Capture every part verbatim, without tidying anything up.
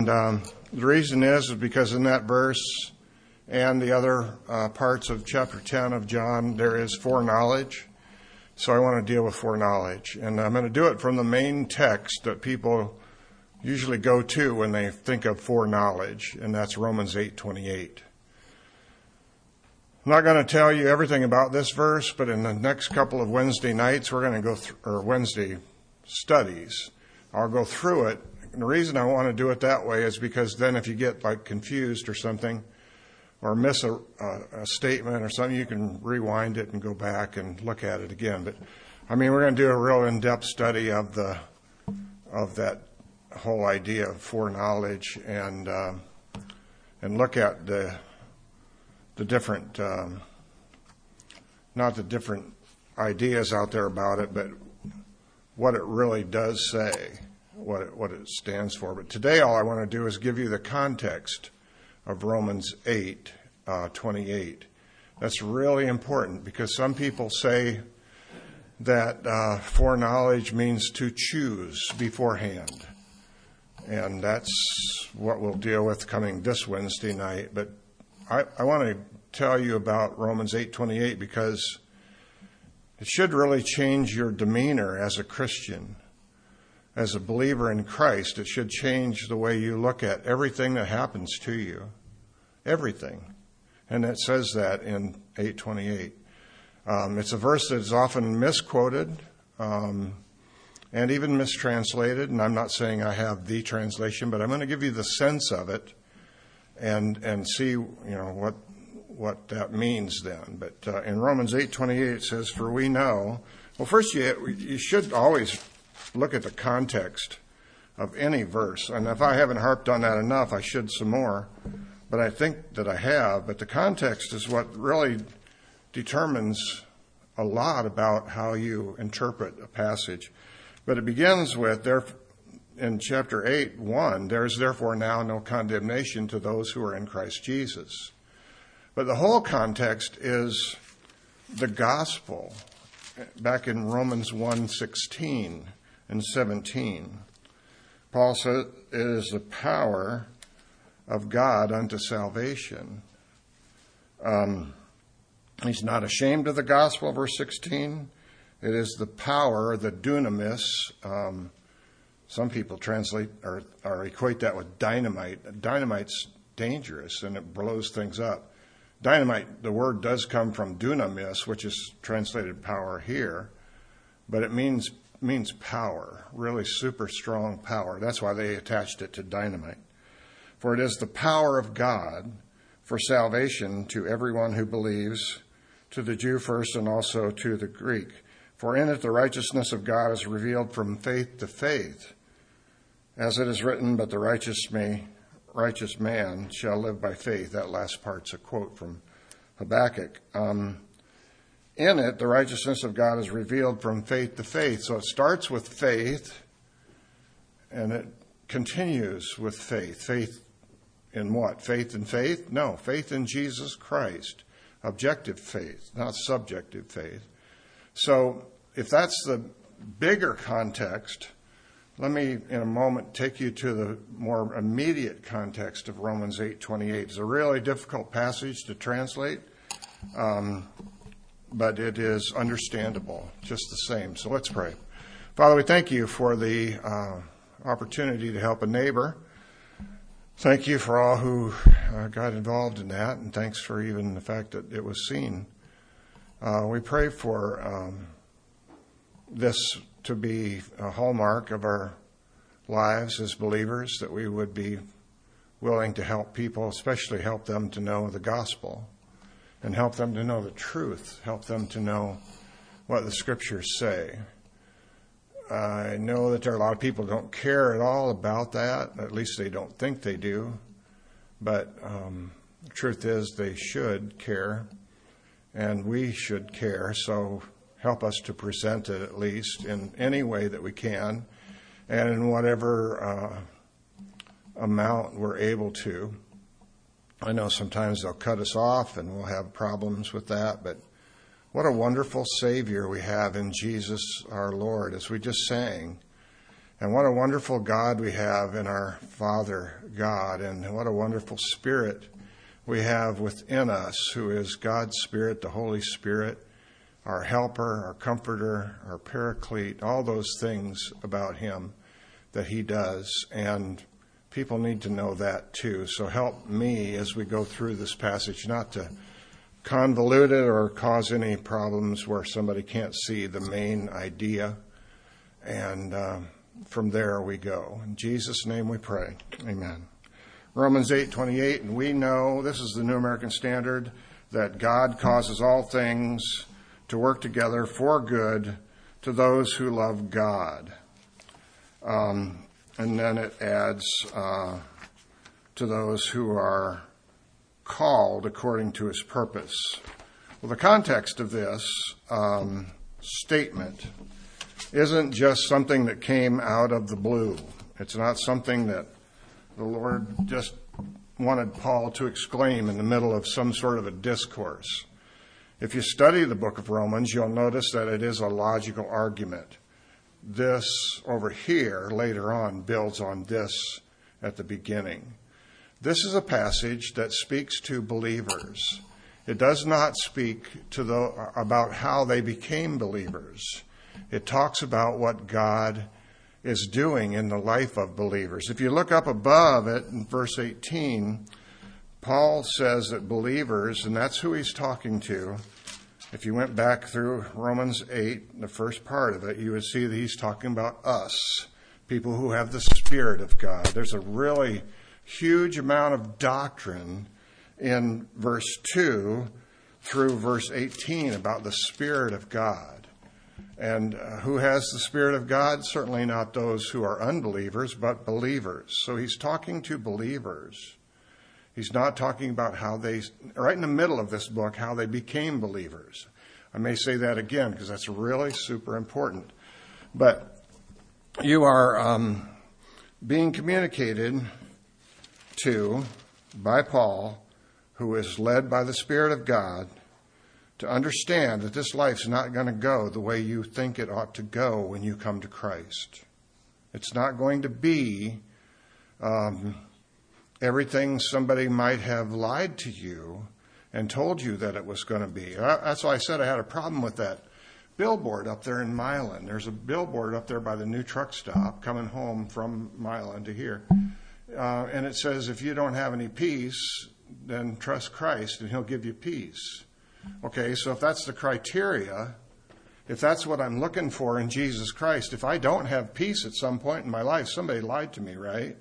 And um, the reason is, is because in that verse and the other uh, parts of chapter ten of John, there is foreknowledge. So I want to deal with foreknowledge. And I'm going to do it from the main text that people usually go to when they think of foreknowledge, and that's Romans eight twenty-eight. I'm not going to tell you everything about this verse, but in the next couple of Wednesday nights, we're going to go through, or Wednesday studies, I'll go through it. And the reason I want to do it that way is because then if you get like confused or something, or miss a, a, a statement or something, you can rewind it and go back and look at it again. But I mean, we're going to do a real in-depth study of the of that whole idea of foreknowledge and uh, and look at the the different um, not the different ideas out there about it, but what it really does say, what it, what it stands for. But today, all I want to do is give you the context of Romans eight uh, twenty-eight. That's really important because some people say that uh, foreknowledge means to choose beforehand. And that's what we'll deal with coming this Wednesday night. But I, I want to tell you about Romans eight twenty-eight because it should really change your demeanor as a Christian. As a believer in Christ, it should change the way you look at everything that happens to you. Everything. And it says that in eight twenty-eight. Um, it's a verse that is often misquoted um, and even mistranslated. And I'm not saying I have the translation, but I'm going to give you the sense of it and and see, you know, what what that means then. But uh, in Romans eight twenty-eight, it says, "For we know." Well, first you you should always look at the context of any verse. And if I haven't harped on that enough, I should some more. But I think that I have. But the context is what really determines a lot about how you interpret a passage. But it begins with, there, in chapter eight, one, "There is therefore now no condemnation to those who are in Christ Jesus." But the whole context is the gospel. Back in Romans one sixteen and seventeen, Paul says it is the power of God unto salvation. Um, he's not ashamed of the gospel, verse sixteen. It is the power, the dunamis. Um, some people translate or, or equate that with dynamite. Dynamite's dangerous and it blows things up. Dynamite, the word does come from dunamis, which is translated power here, but it means means power, really super strong power. That's why they attached it to dynamite. For it is the power of God for salvation to everyone who believes, to the Jew first and also to the Greek. For in it the righteousness of God is revealed from faith to faith. As it is written, but the righteous may, righteous man shall live by faith. That last part's a quote from Habakkuk. Um, in it, the righteousness of God is revealed from faith to faith. So it starts with faith, and it continues with faith. Faith in what? Faith in faith? No, faith in Jesus Christ. Objective faith, not subjective faith. So if that's the bigger context, let me in a moment take you to the more immediate context of Romans eight twenty-eight. It's a really difficult passage to translate, um, but it is understandable just the same. So let's pray. Father, we thank you for the uh, opportunity to help a neighbor. Thank you for all who uh, got involved in that, and thanks for even the fact that it was seen. Uh, we pray for um, this to be a hallmark of our lives as believers, that we would be willing to help people, especially help them to know the gospel and help them to know the truth, help them to know what the scriptures say. I know that there are a lot of people who don't care at all about that. At least they don't think they do. But um, the truth is they should care, and we should care. So help us to present it at least in any way that we can and in whatever uh, amount we're able to. I know sometimes they'll cut us off and we'll have problems with that, but what a wonderful Savior we have in Jesus our Lord, as we just sang. And what a wonderful God we have in our Father God, and what a wonderful Spirit we have within us, who is God's Spirit, the Holy Spirit, our helper, our comforter, our paraclete, all those things about him that he does. And people need to know that too. So help me as we go through this passage not to convolute it or cause any problems where somebody can't see the main idea. And uh, from there we go. In Jesus' name we pray. Amen. Romans eight twenty-eight, and we know, this is the New American Standard, that God causes all things to work together for good to those who love God. Um, and then it adds uh, to those who are called according to his purpose. Well, the context of this um, statement isn't just something that came out of the blue. It's not something that the Lord just wanted Paul to exclaim in the middle of some sort of a discourse. If you study the book of Romans, you'll notice that it is a logical argument. This over here later on builds on this at the beginning. This is a passage that speaks to believers. It does not speak to the, about how they became believers. It talks about what God is doing in the life of believers. If you look up above it in verse eighteen, Paul says that believers, and that's who he's talking to. If you went back through Romans eight, the first part of it, you would see that he's talking about us, people who have the Spirit of God. There's a really huge amount of doctrine in verse two through verse eighteen about the Spirit of God. And uh, who has the Spirit of God? Certainly not those who are unbelievers, but believers. So he's talking to believers. He's not talking about how they, right in the middle of this book, how they became believers. I may say that again because that's really super important. But you are um, being communicated to by Paul, who is led by the Spirit of God, to understand that this life's not going to go the way you think it ought to go when you come to Christ. It's not going to be um, everything somebody might have lied to you and told you that it was going to be. That's why I said I had a problem with that billboard up there in Milan. There's a billboard up there by the new truck stop coming home from Milan to here. Uh, and it says, if you don't have any peace, then trust Christ and he'll give you peace. Okay, so if that's the criteria, if that's what I'm looking for in Jesus Christ, if I don't have peace at some point in my life, somebody lied to me, right?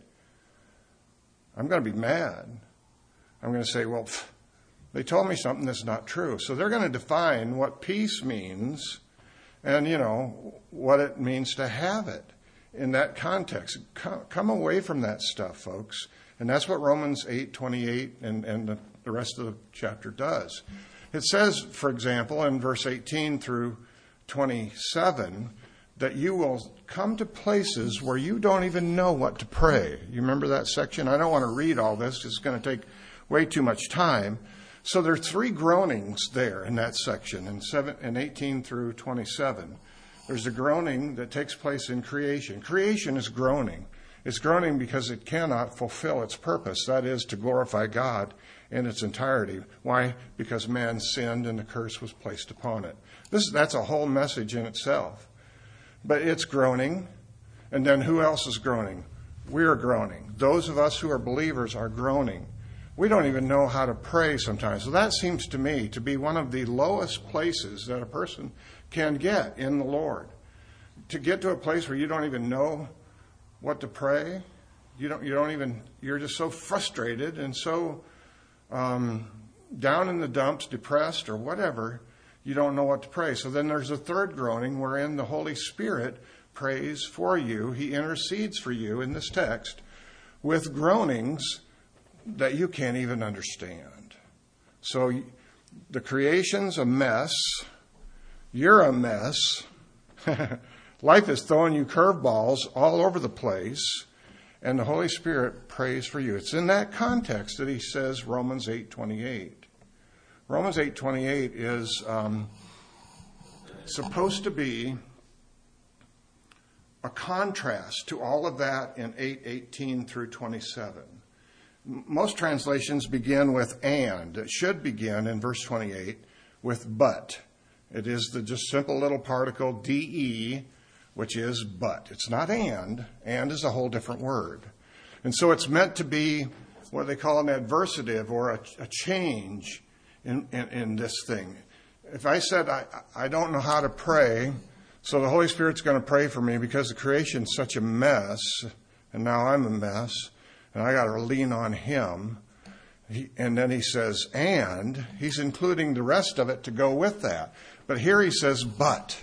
I'm going to be mad. I'm going to say, well, pff, they told me something that's not true. So they're going to define what peace means and, you know, what it means to have it in that context. Come, come away from that stuff, folks. And that's what Romans eight twenty-eight and, and the, the rest of the chapter does. It says, for example, in verse eighteen through twenty-seven, that you will come to places where you don't even know what to pray. You remember that section? I don't want to read all this. It's going to take way too much time. So there are three groanings there in that section, in, seven, in eighteen through twenty-seven. There's a groaning that takes place in creation. Creation is groaning. It's groaning because it cannot fulfill its purpose, that is, to glorify God in its entirety. Why? Because man sinned and the curse was placed upon it. This, that's a whole message in itself. But it's groaning. And then who else is groaning? We're groaning. Those of us who are believers are groaning. We don't even know how to pray sometimes. So that seems to me to be one of the lowest places that a person can get in the Lord. To get to a place where you don't even know what to pray. You don't, you don't even, you're just so frustrated and so um, down in the dumps, depressed or whatever, you don't know what to pray. So then there's a third groaning wherein the Holy Spirit prays for you. He intercedes for you in this text with groanings that you can't even understand. So the creation's a mess. You're a mess. Life is throwing you curveballs all over the place, and the Holy Spirit prays for you. It's in that context that he says Romans eight twenty-eight. Romans eight twenty-eight is um, supposed to be a contrast to all of that in eight eighteen through twenty-seven. Most translations begin with and. It should begin in verse twenty-eight with but. It is the just simple little particle de, which is but. It's not and. And is a whole different word. And so it's meant to be what they call an adversative or a, a change in, in, in this thing. If I said, I, I don't know how to pray, so the Holy Spirit's going to pray for me because the creation's such a mess, and now I'm a mess, and I got to lean on Him. He, and then he says, and, he's including the rest of it to go with that. But here he says, but.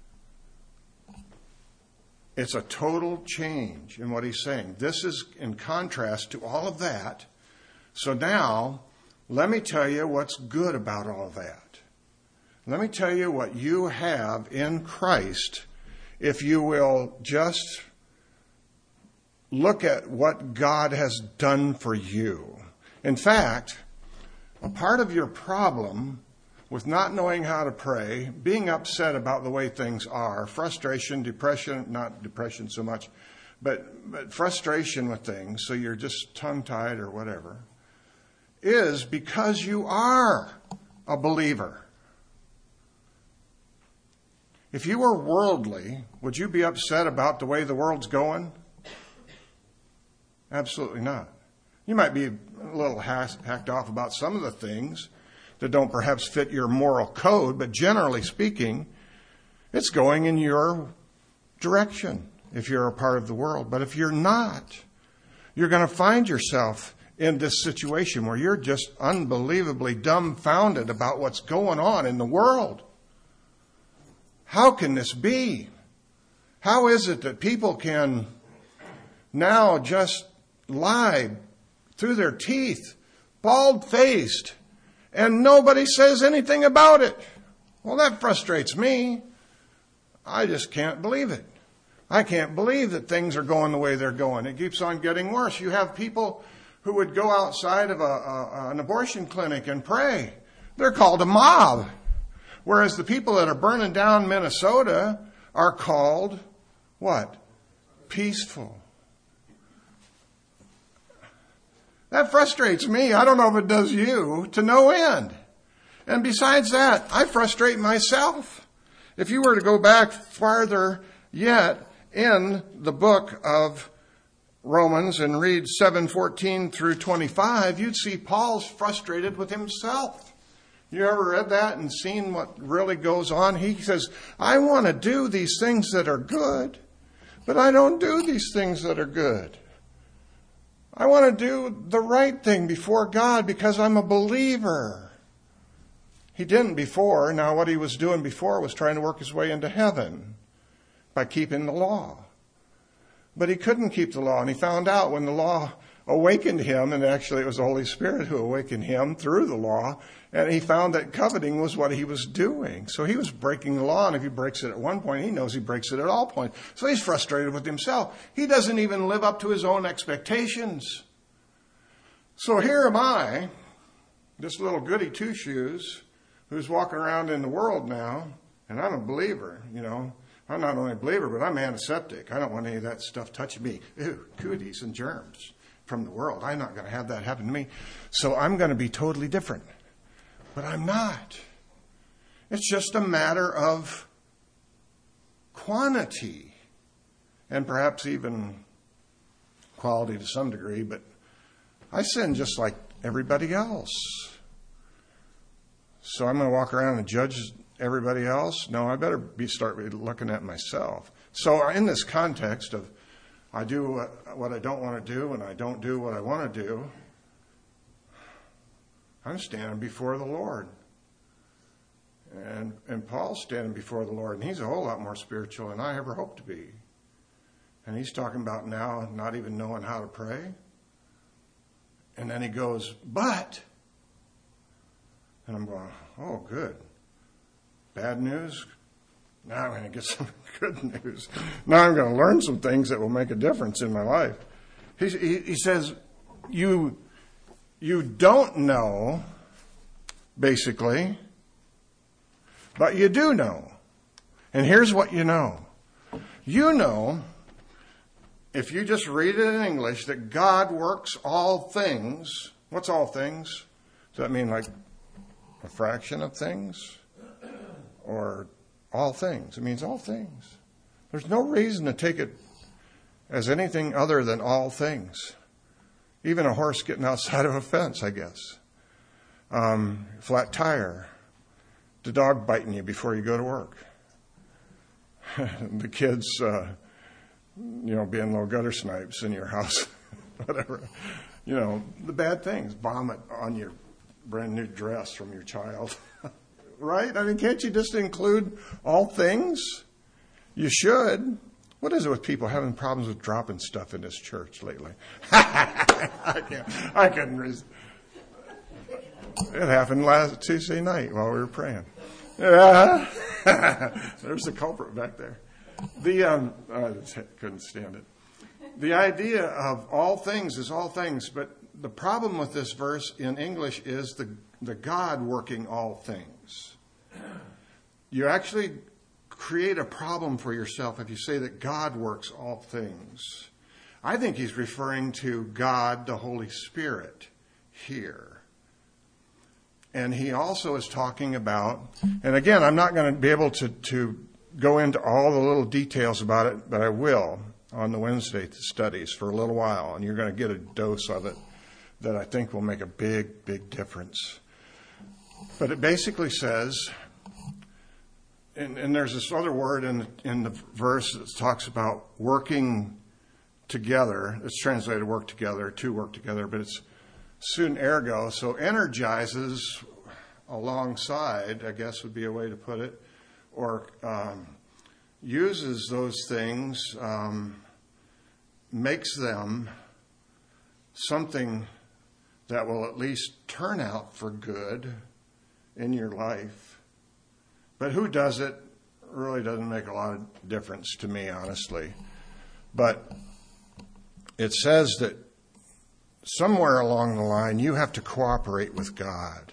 It's a total change in what he's saying. This is in contrast to all of that. So now, let me tell you what's good about all of that. Let me tell you what you have in Christ if you will just look at what God has done for you. In fact, a part of your problem with not knowing how to pray, being upset about the way things are, frustration, depression, not depression so much, but, but frustration with things, so you're just tongue-tied or whatever, is because you are a believer. If you were worldly, would you be upset about the way the world's going? Absolutely not. You might be a little hacked off about some of the things that don't perhaps fit your moral code, but generally speaking, it's going in your direction if you're a part of the world. But if you're not, you're going to find yourself in this situation where you're just unbelievably dumbfounded about what's going on in the world. How can this be? How is it that people can now just lie through their teeth, bald-faced, and nobody says anything about it? Well, that frustrates me. I just can't believe it. I can't believe that things are going the way they're going. It keeps on getting worse. You have people who would go outside of a, a, an abortion clinic and pray. They're called a mob. Whereas the people that are burning down Minnesota are called, what? Peaceful. That frustrates me. I don't know if it does you, to no end. And besides that, I frustrate myself. If you were to go back farther yet in the book of Romans and read seven fourteen through twenty-five, you'd see Paul's frustrated with himself. You ever read that and seen what really goes on? He says, I want to do these things that are good, but I don't do these things that are good. I want to do the right thing before God because I'm a believer. He didn't before. Now what he was doing before was trying to work his way into heaven by keeping the law. But he couldn't keep the law, and he found out when the law awakened him, and actually it was the Holy Spirit who awakened him through the law, and he found that coveting was what he was doing. So he was breaking the law, and if he breaks it at one point, he knows he breaks it at all points. So he's frustrated with himself. He doesn't even live up to his own expectations. So here am I, this little goody two-shoes, who's walking around in the world now, and I'm a believer, you know. I'm not only a believer, but I'm antiseptic. I don't want any of that stuff touching me. Ew, cooties and germs from the world. I'm not going to have that happen to me. So I'm going to be totally different. But I'm not. It's just a matter of quantity and perhaps even quality to some degree. But I sin just like everybody else. So I'm going to walk around and judge everybody else? No, I better be start looking at myself. So in this context of I do what I don't want to do and I don't do what I want to do, I'm standing before the Lord. And and Paul's standing before the Lord, and he's a whole lot more spiritual than I ever hoped to be. And he's talking about now not even knowing how to pray. And then he goes, but, and I'm going, oh, good. Bad news? Now I'm going to get some good news. Now I'm going to learn some things that will make a difference in my life. He, he, he says, you, you don't know, basically, but you do know. And here's what you know. You know, if you just read it in English, that God works all things. What's all things? Does that mean like a fraction of things? Or all things? It means all things. There's no reason to take it as anything other than all things. Even a horse getting outside of a fence, I guess. Um, flat tire. The dog biting you before you go to work. The kids, uh, you know, being little gutter snipes in your house. Whatever. You know, the bad things. Vomit on your brand new dress from your child. Right? I mean, can't you just include all things? You should. What is it with people having problems with dropping stuff in this church lately? I can't. I couldn't resist. It happened last Tuesday night while we were praying. Yeah. There's the culprit back there. The um, I couldn't stand it. The idea of all things is all things, but the problem with this verse in English is the the God working all things. You actually create a problem for yourself if you say that God works all things. I think he's referring to God, the Holy Spirit, here. And he also is talking about, and again, I'm not going to be able to, to go into all the little details about it, but I will on the Wednesday studies for a little while, and you're going to get a dose of it that I think will make a big, big difference. But it basically says, and, and there's this other word in the, in the verse that talks about working together. It's translated work together, to work together, but it's sun ergo, so energizes alongside, I guess would be a way to put it, or um, uses those things, um, makes them something that will at least turn out for good in your life. But who does it really doesn't make a lot of difference to me, honestly. But it says that somewhere along the line, you have to cooperate with God.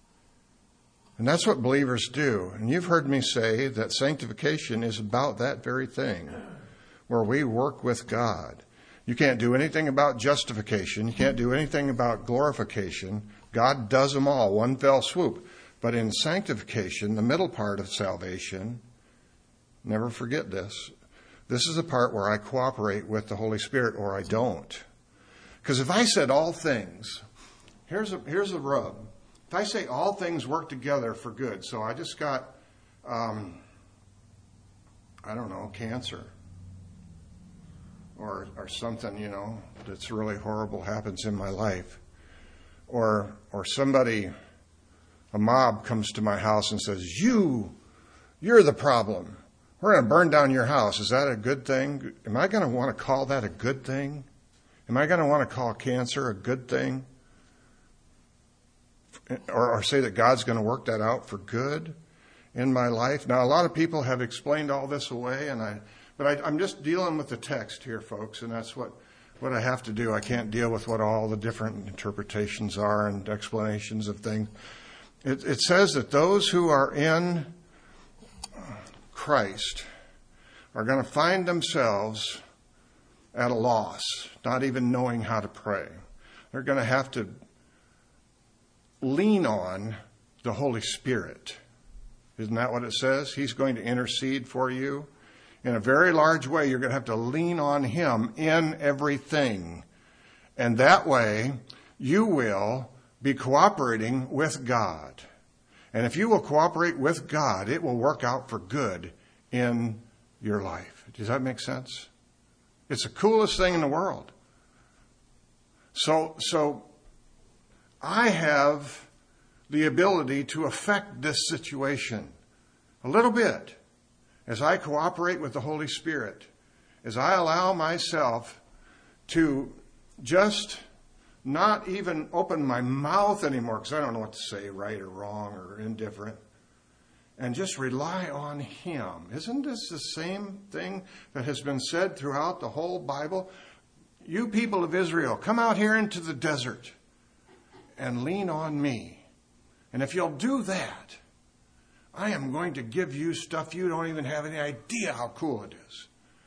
And that's what believers do. And you've heard me say that sanctification is about that very thing, where we work with God. You can't do anything about justification. You can't do anything about glorification. God does them all, one fell swoop. But in sanctification, the middle part of salvation, never forget this, this is the part where I cooperate with the Holy Spirit or I don't. Because if I said all things, here's a, here's a rub. If I say all things work together for good, so I just got, um, I don't know, cancer or or something, you know, that's really horrible happens in my life. Or or somebody, a mob comes to my house and says, you, you're the problem. We're going to burn down your house. Is that a good thing? Am I going to want to call that a good thing? Am I going to want to call cancer a good thing? Or, or say that God's going to work that out for good in my life? Now, a lot of people have explained all this away, and I, but I, I'm just dealing with the text here, folks, and that's what, what I have to do. I can't deal with what all the different interpretations are and explanations of things. It, it says that those who are in Christ are going to find themselves at a loss, not even knowing how to pray. They're going to have to lean on the Holy Spirit. Isn't that what it says? He's going to intercede for you. In a very large way, you're going to have to lean on him in everything. And that way, you will be cooperating with God. And if you will cooperate with God, it will work out for good in your life. Does that make sense? It's the coolest thing in the world. So, so I have the ability to affect this situation a little bit as I cooperate with the Holy Spirit, as I allow myself to just not even open my mouth anymore because I don't know what to say, right or wrong or indifferent, and just rely on him. Isn't this the same thing that has been said throughout the whole Bible? You people of Israel, come out here into the desert and lean on me. And if you'll do that, I am going to give you stuff you don't even have any idea how cool it is.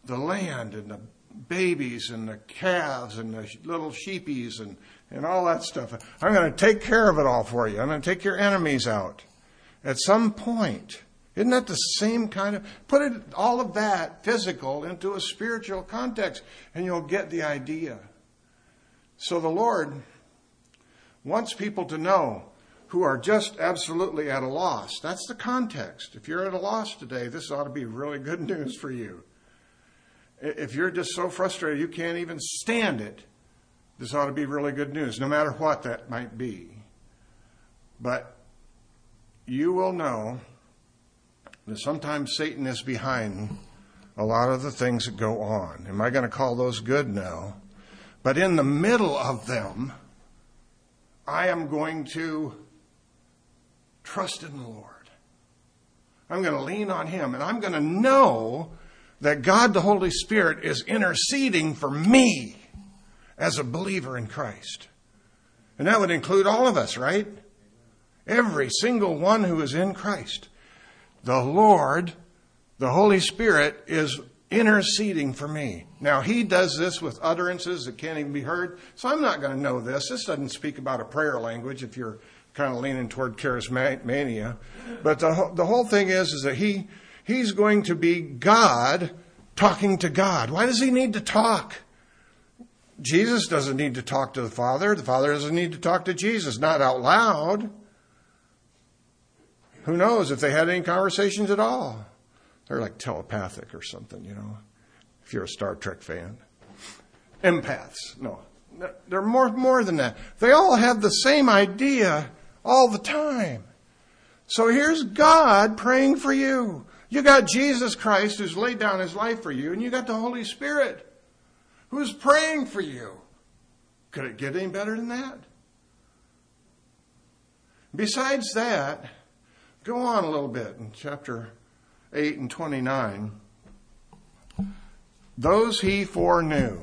the land and the babies and the calves and the little sheepies and, and all that stuff. I'm going to take care of it all for you. I'm going to take your enemies out. At some point, isn't that the same kind of, put it, all of that physical into a spiritual context and you'll get the idea. So the Lord wants people to know who are just absolutely at a loss. That's the context. If you're at a loss today, this ought to be really good news for you. If you're just so frustrated you can't even stand it, this ought to be really good news, no matter what that might be. But you will know that sometimes Satan is behind a lot of the things that go on. Am I going to call those good? No. But in the middle of them, I am going to trust in the Lord. I'm going to lean on Him, and I'm going to know that God the Holy Spirit is interceding for me as a believer in Christ. And that would include all of us, right? Every single one who is in Christ. The Lord, the Holy Spirit, is interceding for me. Now, He does this with utterances that can't even be heard, so I'm not going to know this. This doesn't speak about a prayer language if you're kind of leaning toward charismania. But the, the whole thing is, is that he He's going to be God talking to God. Why does He need to talk? Jesus doesn't need to talk to the Father. The Father doesn't need to talk to Jesus, not out loud. Who knows if they had any conversations at all? They're like telepathic or something, you know, if you're a Star Trek fan. Empaths. No, they're more, more than that. They all have the same idea all the time. So here's God praying for you. You got Jesus Christ who's laid down His life for you, and you got the Holy Spirit who's praying for you. Could it get any better than that? Besides that, go on a little bit in chapter eight and twenty-nine. Those He foreknew.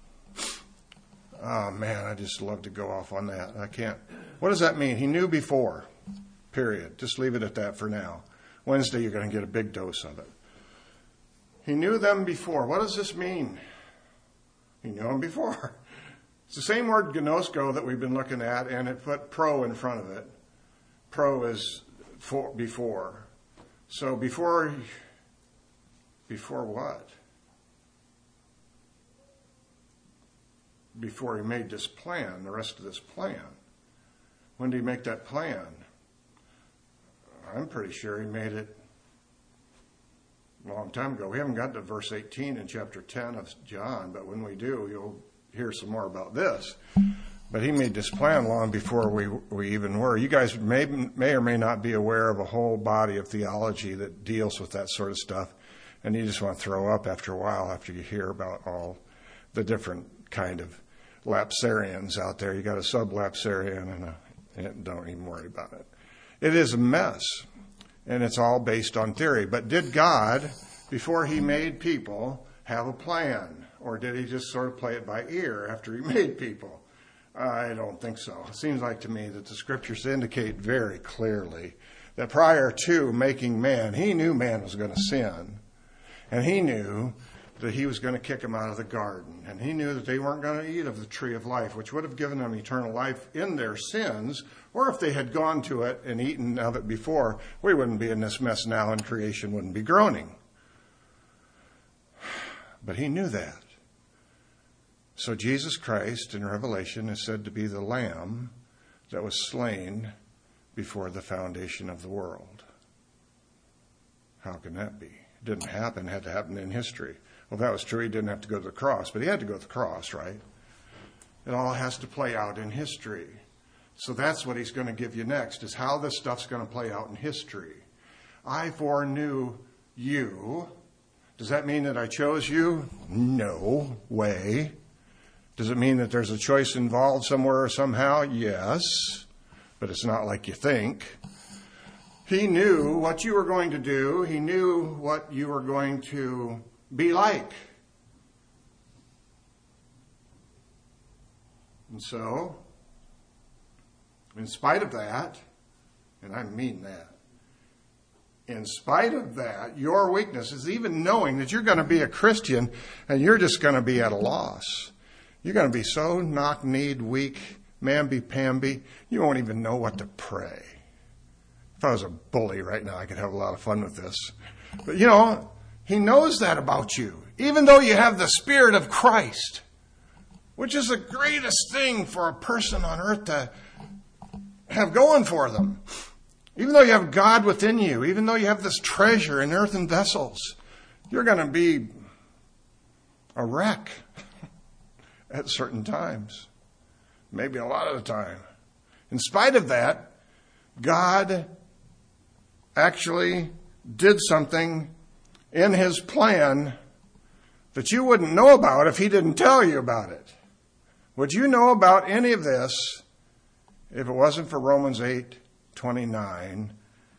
Oh man, I just love to go off on that. I can't. What does that mean? He knew before. Period. Just leave it at that for now. Wednesday, you're going to get a big dose of it. He knew them before. What does this mean? He knew them before. It's the same word gnosko that we've been looking at, and it put pro in front of it. Pro is for, before. So before, before what? Before He made this plan, the rest of this plan. When did He make that plan? I'm pretty sure He made it a long time ago. We haven't got to verse eighteen in chapter ten of John, but when we do, you'll hear some more about this. But He made this plan long before we we even were. You guys may may or may not be aware of a whole body of theology that deals with that sort of stuff, and you just want to throw up after a while after you hear about all the different kind of lapsarians out there. You got a sub-lapsarian and a and don't even worry about it. It is a mess, and it's all based on theory. But did God, before He made people, have a plan? Or did He just sort of play it by ear after He made people? I don't think so. It seems like to me that the Scriptures indicate very clearly that prior to making man, He knew man was going to sin. And He knew that He was going to kick him out of the garden. And He knew that they weren't going to eat of the tree of life, which would have given them eternal life in their sins. Or if they had gone to it and eaten of it before, we wouldn't be in this mess now and creation wouldn't be groaning. But He knew that. So Jesus Christ in Revelation is said to be the Lamb that was slain before the foundation of the world. How can that be? It didn't happen. It had to happen in history. Well, if that was true, He didn't have to go to the cross, but He had to go to the cross, right? It all has to play out in history. So that's what He's going to give you next, is how this stuff's going to play out in history. I foreknew you. Does that mean that I chose you? No way. Does it mean that there's a choice involved somewhere or somehow? Yes, but it's not like you think. He knew what you were going to do. He knew what you were going to be like. And so, in spite of that, and I mean that, in spite of that, your weakness is even knowing that you're going to be a Christian and you're just going to be at a loss. You're going to be so knock-kneed, weak, mamby-pamby, you won't even know what to pray. If I was a bully right now, I could have a lot of fun with this. But, you know, he knows that about you, even though you have the Spirit of Christ, which is the greatest thing for a person on earth to have going for them. Even though you have God within you, even though you have this treasure in earthen vessels, you're going to be a wreck at certain times. Maybe a lot of the time. In spite of that, God actually did something in his plan that you wouldn't know about if he didn't tell you about it. Would you know about any of this if it wasn't for Romans eight twenty-nine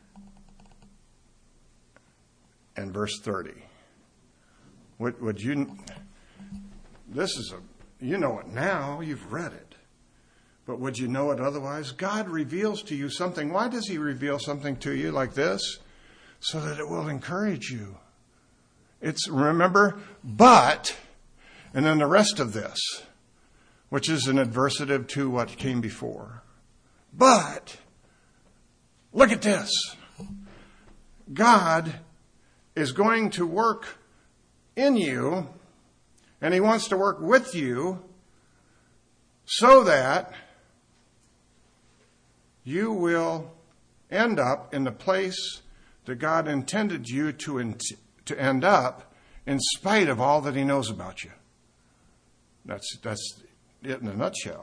and verse thirty? Would, would you, this is a, you know it now, you've read it. But would you know it otherwise? God reveals to you something. Why does he reveal something to you like this? So that it will encourage you. It's, remember, but, and then the rest of this, which is an adversative to what came before. But, look at this. God is going to work in you, and he wants to work with you so that you will end up in the place that God intended you to, in, to end up in spite of all that he knows about you. That's, that's it in a nutshell.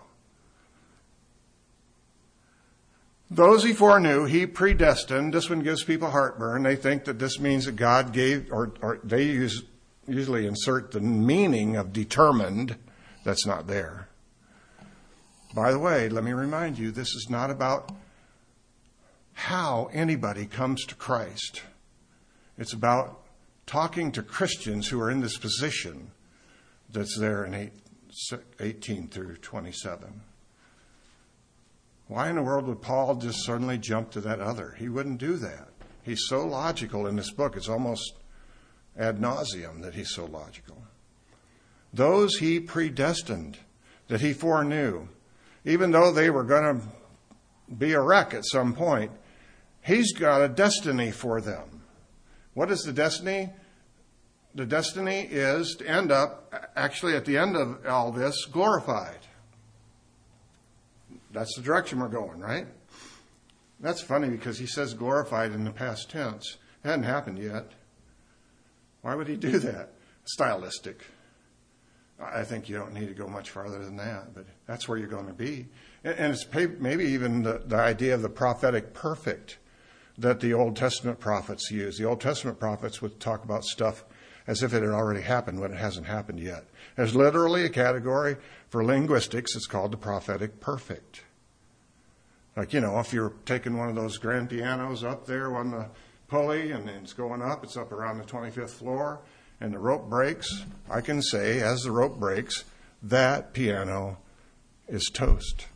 Those he foreknew, he predestined. This one gives people heartburn. They think that this means that God gave, or, or they use, usually insert the meaning of determined. That's not there. By the way, let me remind you, this is not about how anybody comes to Christ. It's about talking to Christians who are in this position that's there in eighteen through twenty-seven. Why in the world would Paul just suddenly jump to that other? He wouldn't do that. He's so logical in this book. It's almost ad nauseum that he's so logical. Those he predestined, that he foreknew, even though they were going to be a wreck at some point, he's got a destiny for them. What is the destiny? The destiny is to end up, actually at the end of all this, glorified. That's the direction we're going, right? That's funny because he says glorified in the past tense. It hadn't happened yet. Why would he do that? Stylistic. I think you don't need to go much farther than that, but that's where you're going to be. And it's maybe even the, the idea of the prophetic perfect that the Old Testament prophets use. The Old Testament prophets would talk about stuff as if it had already happened when it hasn't happened yet. There's literally a category for linguistics. It's called the prophetic perfect. Like, you know, if you're taking one of those grand pianos up there on the pulley and it's going up, it's up around the twenty-fifth floor, and the rope breaks, I can say, as the rope breaks, that piano is toast.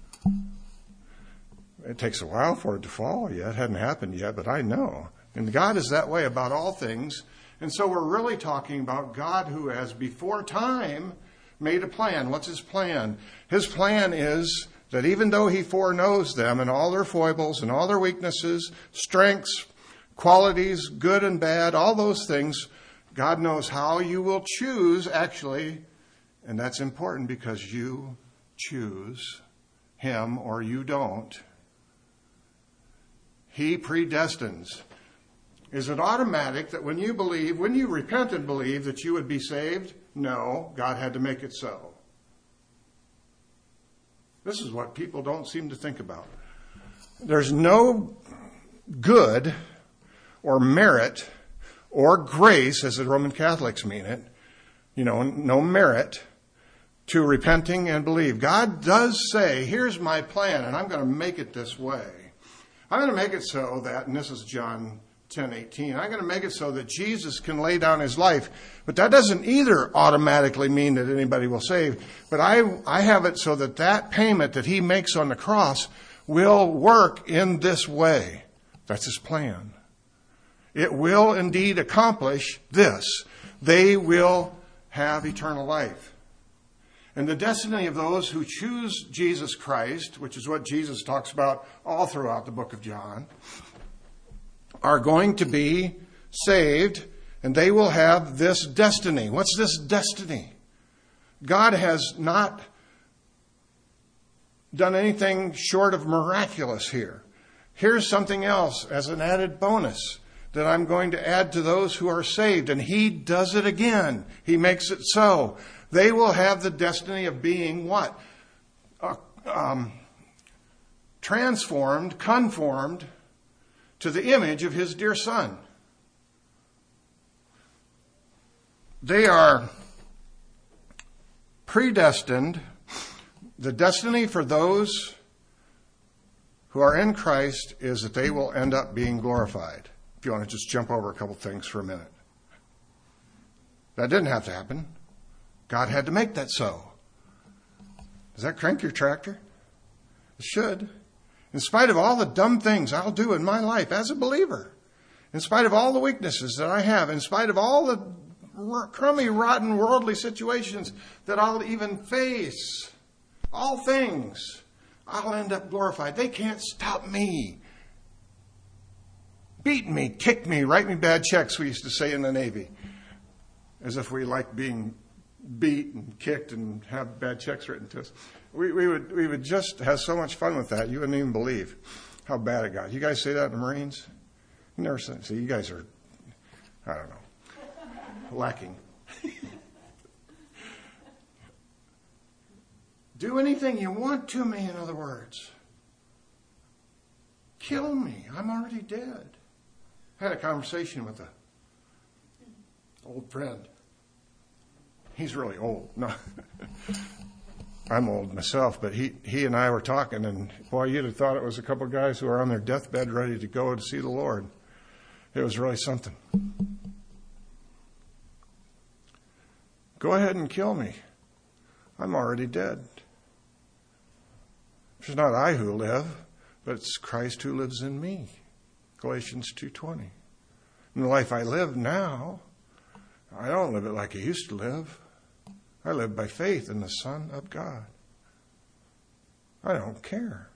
It takes a while for it to fall yet. It hadn't happened yet, but I know. And God is that way about all things. And so we're really talking about God who has before time made a plan. What's his plan? His plan is that even though he foreknows them and all their foibles and all their weaknesses, strengths, qualities, good and bad, all those things, God knows how you will choose, actually, and that's important because you choose him or you don't. He predestines. Is it automatic that when you believe, when you repent and believe that you would be saved? No, God had to make it so. This is what people don't seem to think about. There's no good or merit or grace, as the Roman Catholics mean it, you know, no merit to repenting and believe. God does say, here's my plan, and I'm going to make it this way. I'm going to make it so that, and this is John ten eighteen, I'm going to make it so that Jesus can lay down his life. But that doesn't either automatically mean that anybody will save. But I, I have it so that that payment that he makes on the cross will work in this way. That's his plan. it will indeed accomplish this. They will have eternal life. And the destiny of those who choose Jesus Christ, which is what Jesus talks about all throughout the book of John, are going to be saved, and they will have this destiny. What's this destiny? God has not done anything short of miraculous here. Here's something else as an added bonus that I'm going to add to those who are saved. And he does it again. He makes it so. They will have the destiny of being what? Uh, um, transformed, conformed to the image of his dear Son. They are predestined. The destiny for those who are in Christ is that they will end up being glorified. If you want to just jump over a couple things for a minute. That didn't have to happen. God had to make that so. Does that crank your tractor? It should. In spite of all the dumb things I'll do in my life as a believer, in spite of all the weaknesses that I have, in spite of all the crummy, rotten, worldly situations that I'll even face, all things, I'll end up glorified. They can't stop me. Beat me, kick me, write me bad checks, we used to say in the Navy. As if we liked being beat and kicked and have bad checks written to us. We, we would we would just have so much fun with that. You wouldn't even believe how bad it got. You guys say that in the Marines? You never say. See, you guys are, I don't know, lacking. Do anything you want to me, in other words. Kill me. I'm already dead. I had a conversation with a old friend. He's really old. No, I'm old myself, but he, he and I were talking, and boy, you'd have thought it was a couple of guys who were on their deathbed ready to go to see the Lord. It was really something. Go ahead and kill me. I'm already dead. It's not I who live, but it's Christ who lives in me. Galatians two twenty. In the life I live now, I don't live it like I used to live. I live by faith in the Son of God. I don't care.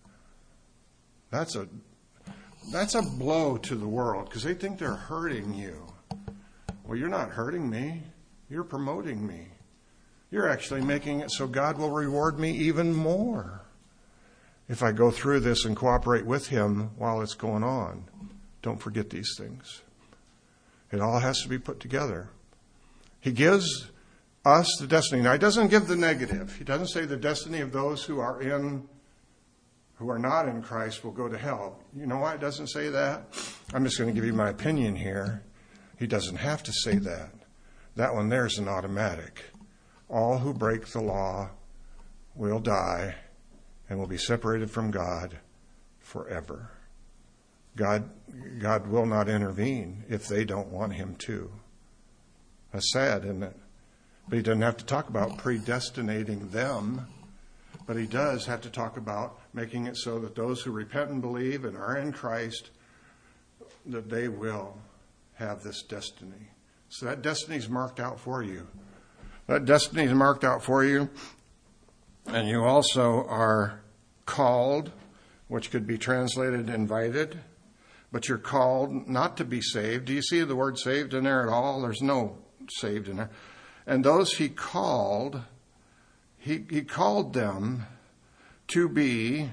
That's a that's a blow to the world because they think they're hurting you. Well, you're not hurting me. You're promoting me. You're actually making it so God will reward me even more if I go through this and cooperate with him while it's going on. Don't forget these things. It all has to be put together. He gives us the destiny. Now, he doesn't give the negative. He doesn't say the destiny of those who are in, who are not in Christ will go to hell. You know why it doesn't say that? I'm just going to give you my opinion here. He doesn't have to say that. That one there is an automatic. All who break the law will die and will be separated from God forever. God, God will not intervene if they don't want him to. That's sad, isn't it? But he doesn't have to talk about predestinating them, but he does have to talk about making it so that those who repent and believe and are in Christ, that they will have this destiny. So that destiny is marked out for you. That destiny is marked out for you, and you also are called, which could be translated invited, but you're called not to be saved. Do you see the word saved in there at all? There's no saved in there. And those he called, he, he called them to be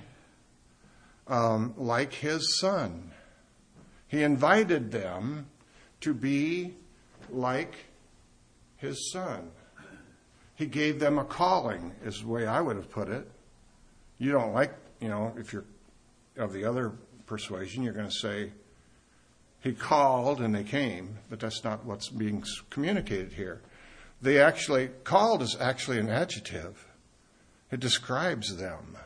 um, like his Son. He invited them to be like his Son. He gave them a calling, is the way I would have put it. You don't like, you know, if you're of the other persuasion, you're going to say, he called and they came, but that's not what's being communicated here. They actually, called is actually an adjective. It describes them.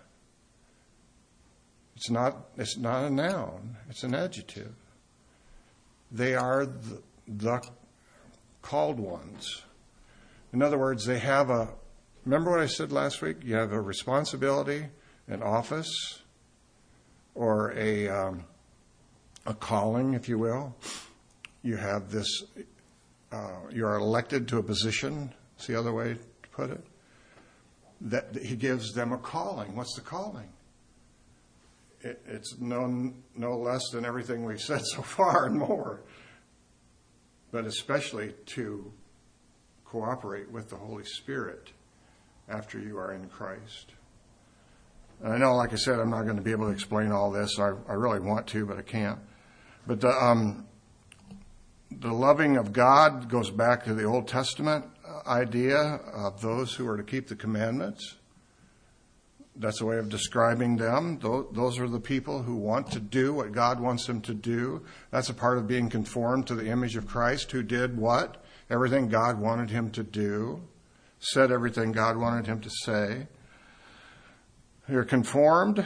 It's not, it's not a noun. It's an adjective. They are the, the called ones. In other words, they have a, remember what I said last week? You have a responsibility, an office, or a um, a calling, if you will. you have this, uh, you are elected to a position, that's the other way to put it, that, that he gives them a calling. What's the calling? It, it's no, no less than everything we've said so far and more, but especially to cooperate with the Holy Spirit after you are in Christ. And I know, like I said, I'm not going to be able to explain all this. I, I really want to, but I can't. But the, um, the loving of God goes back to the Old Testament idea of those who are to keep the commandments. That's a way of describing them. Those are the people who want to do what God wants them to do. That's a part of being conformed to the image of Christ, who did what? Everything God wanted him to do, said everything God wanted him to say. You're conformed,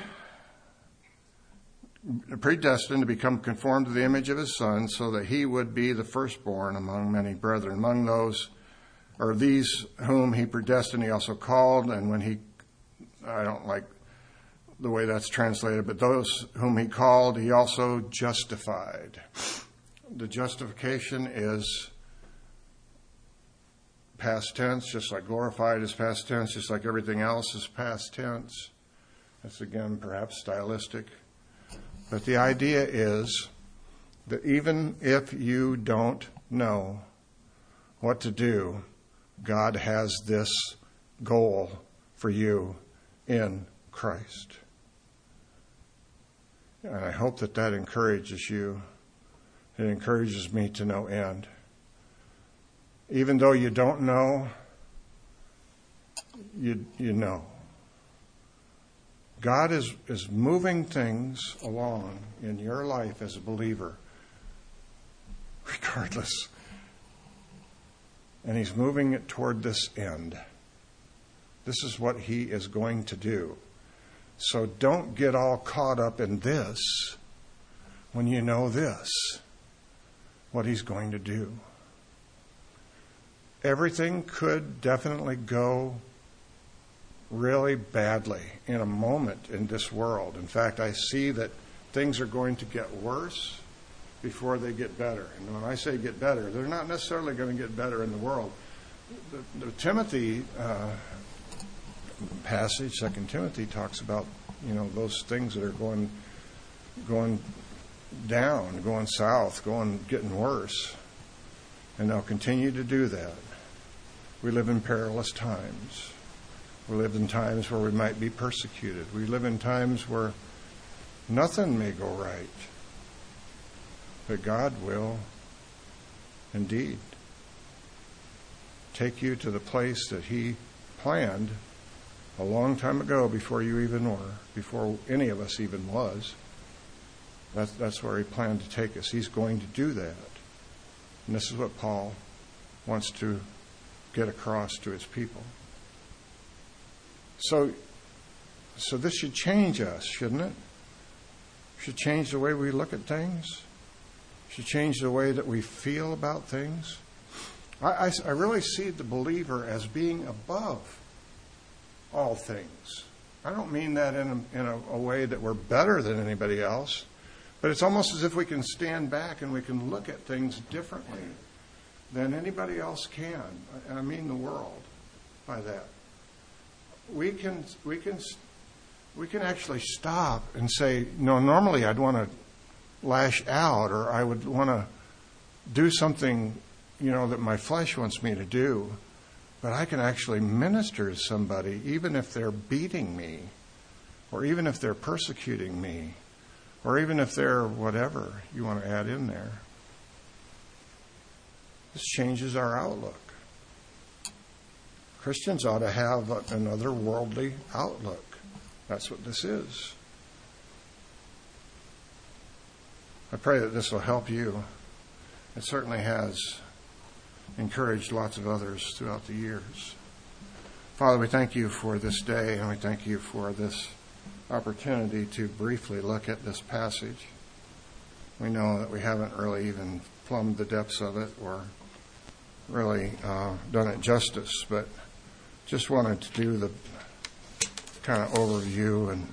predestined to become conformed to the image of his Son, so that he would be the firstborn among many brethren. Among those, or these whom he predestined, he also called, and when he, I don't like the way that's translated, but those whom he called, he also justified. The justification is past tense, just like glorified is past tense, just like everything else is past tense. That's, again, perhaps stylistic. But the idea is that even if you don't know what to do, God has this goal for you in Christ. And I hope that that encourages you. It encourages me to no end. Even though you don't know, you you know. God is, is moving things along in your life as a believer, regardless. And he's moving it toward this end. This is what he is going to do. So don't get all caught up in this when you know this, what he's going to do. Everything could definitely go really badly in a moment in this world. In fact, I see that things are going to get worse before they get better. And when I say get better, they're not necessarily going to get better in the world. The, the Timothy uh, passage, Second Timothy, talks about, you know, those things that are going going down, going south, going getting worse, and they'll continue to do that. We live in perilous times. We live in times where we might be persecuted. We live in times where nothing may go right. But God will indeed take you to the place that he planned a long time ago, before you even were, before any of us even was. That's, that's where he planned to take us. He's going to do that. And this is what Paul wants to get across to his people. So, so this should change us, shouldn't it? Should change the way we look at things. Should change the way that we feel about things. I, I, I really see the believer as being above all things. I don't mean that in a, in a, a way that we're better than anybody else, but it's almost as if we can stand back and we can look at things differently than anybody else can. And I mean the world by that. We can we can we can actually stop and say, no, normally I'd want to lash out, or I would want to do something, you know, that my flesh wants me to do. But I can actually minister to somebody, even if they're beating me, or even if they're persecuting me, or even if they're whatever you want to add in there. This changes our outlook. Christians ought to have another worldly outlook. That's what this is. I pray that this will help you. It certainly has encouraged lots of others throughout the years. Father, we thank you for this day, and we thank you for this opportunity to briefly look at this passage. We know that we haven't really even plumbed the depths of it or really uh, done it justice, but just wanted to do the kind of overview and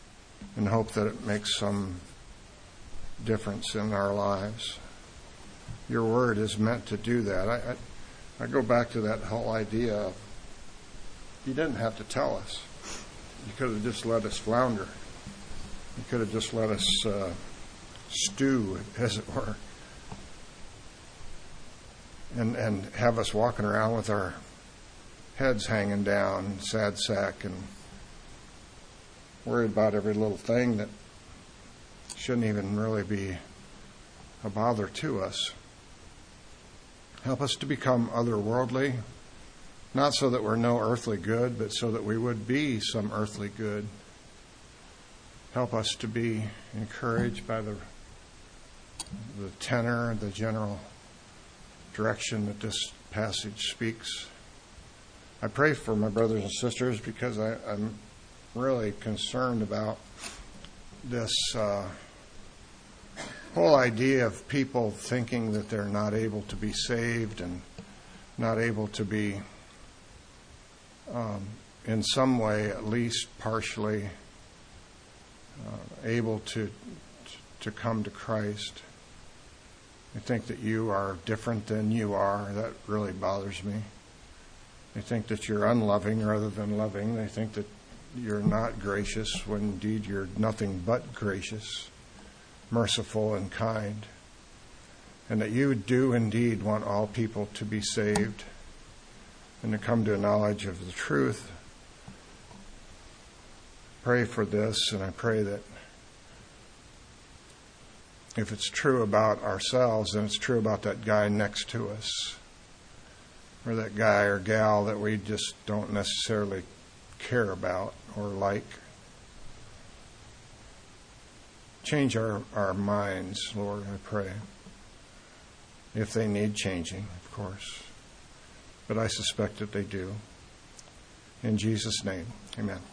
and hope that it makes some difference in our lives. your word is meant to do that. I, I, I go back to that whole idea of you didn't have to tell us. You could have just let us flounder. You could have just let us uh, stew, as it were, and and have us walking around with our heads hanging down, sad sack, and worried about every little thing that shouldn't even really be a bother to us. Help us to become otherworldly, not so that we're no earthly good, but so that we would be some earthly good. Help us to be encouraged by the the tenor, the general direction that this passage speaks. I pray for my brothers and sisters because I, I'm really concerned about this uh, whole idea of people thinking that they're not able to be saved and not able to be, um, in some way, at least partially, uh, able to to come to Christ. They think that you are different than you are. That really bothers me. They think that you're unloving rather than loving. They think that you're not gracious when indeed you're nothing but gracious, merciful, and kind. And that you do indeed want all people to be saved and to come to a knowledge of the truth. Pray for this, and I pray that if it's true about ourselves, then it's true about that guy next to us, or that guy or gal that we just don't necessarily care about or like. Change our, our minds, Lord, I pray. If they need changing, of course. But I suspect that they do. In Jesus' name, amen.